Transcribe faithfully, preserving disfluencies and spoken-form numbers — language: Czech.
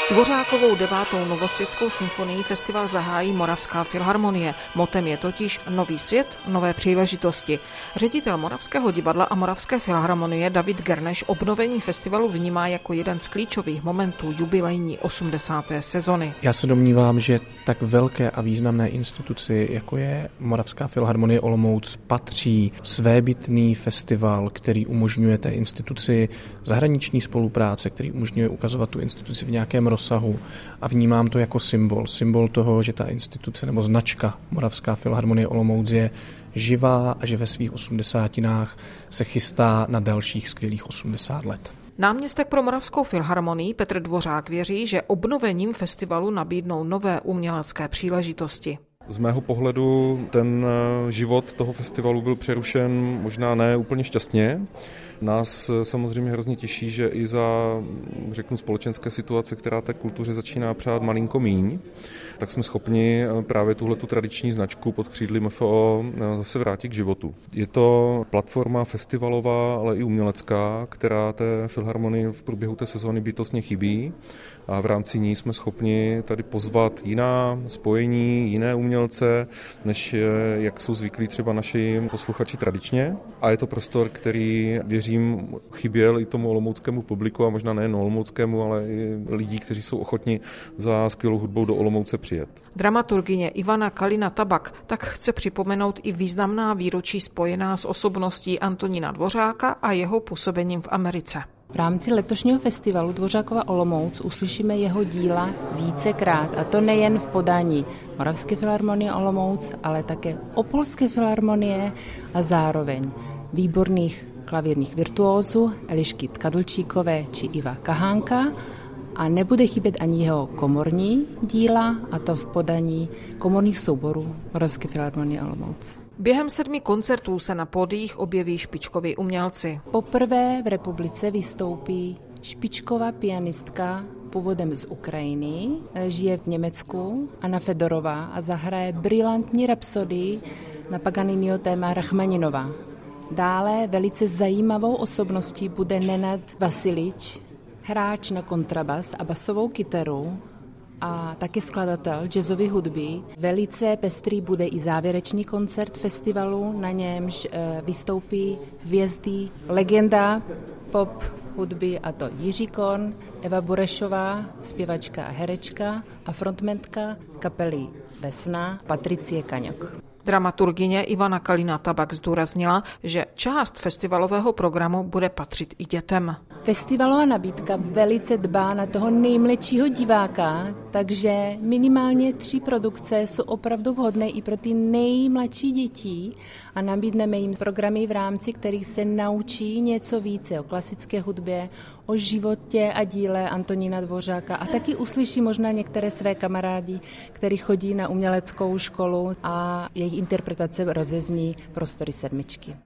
Dvořákovou devátou Novosvětskou symfonii festival zahájí Moravská filharmonie. Motem je totiž Nový svět, nové příležitosti. Ředitel Moravského divadla a Moravské filharmonie David Gerneš obnovení festivalu vnímá jako jeden z klíčových momentů jubilejní osmdesáté sezony. Já se domnívám, že tak velké a významné instituci, jako je Moravská filharmonie Olomouc, patří svébytný festival, který umožňuje té instituci zahraniční spolupráce, který umožňuje ukazovat tu instituci v nějakém rozsahu, a vnímám to jako symbol. Symbol toho, že ta instituce nebo značka Moravská filharmonie Olomouc je živá a že ve svých osmdesátinách se chystá na dalších skvělých osmdesát let. Náměstek pro Moravskou filharmonii Petr Dvořák věří, že obnovením festivalu nabídnou nové umělecké příležitosti. Z mého pohledu ten život toho festivalu byl přerušen možná ne úplně šťastně. Nás samozřejmě hrozně těší, že i za, řeknu, společenské situace, která té kultuře začíná přát malinko míň, tak jsme schopni právě tuhletu tradiční značku pod křídly M F O zase vrátit k životu. Je to platforma festivalová, ale i umělecká, která té filharmonii v průběhu té sezóny bytostně chybí, a v rámci ní jsme schopni tady pozvat jiná spojení, jiné umělce, než jak jsou zvyklí třeba naši posluchači tradičně. A je to prostor, který, věřím, chyběl i tomu olomouckému publiku, a možná nejen olomouckému, ale i lidí, kteří jsou ochotni za skvělou hudbou do Olomouce přijet. Dramaturgyně Ivana Kalina-Tabak tak chce připomenout i významná výročí spojená s osobností Antonína Dvořáka a jeho působením v Americe. V rámci letošního festivalu Dvořákova Olomouc uslyšíme jeho díla vícekrát, a to nejen v podání Moravské filharmonie Olomouc, ale také Opolské filharmonie a zároveň výborných klavírních virtuózů Elišky Tkadlčíkové či Iva Kahánka, a nebude chybět ani jeho komorní díla, a to v podání komorních souborů Moravské filharmonie Olomouc. Během sedmi koncertů se na pódiích objeví špičkoví umělci. Poprvé v republice vystoupí špičková pianistka původem z Ukrajiny, žije v Německu, Anna Fedorová, a zahraje brilantní rapsodii na Paganiniho téma Rachmaninova. Dále velice zajímavou osobností bude Nenad Vasilič, hráč na kontrabas a basovou kytaru a také skladatel jazzové hudby. Velice pestrý bude i závěrečný koncert festivalu, na němž vystoupí hvězdy, legenda pop hudby, a to Jiří Korn, Eva Burešová, zpěvačka a herečka, a frontmentka kapely Vesna Patricie Kaňok. Dramaturgyně Ivana Kalina-Tabak zdůraznila, že část festivalového programu bude patřit i dětem. Festivalová nabídka velice dbá na toho nejmladšího diváka, takže minimálně tři produkce jsou opravdu vhodné i pro ty nejmladší děti, a nabídneme jim programy, v rámci kterých se naučí něco více o klasické hudbě, o životě a díle Antonína Dvořáka, a taky uslyší možná některé své kamarádi, kteří chodí na uměleckou školu, a jejich interpretace rozezní Prostory sedmičky.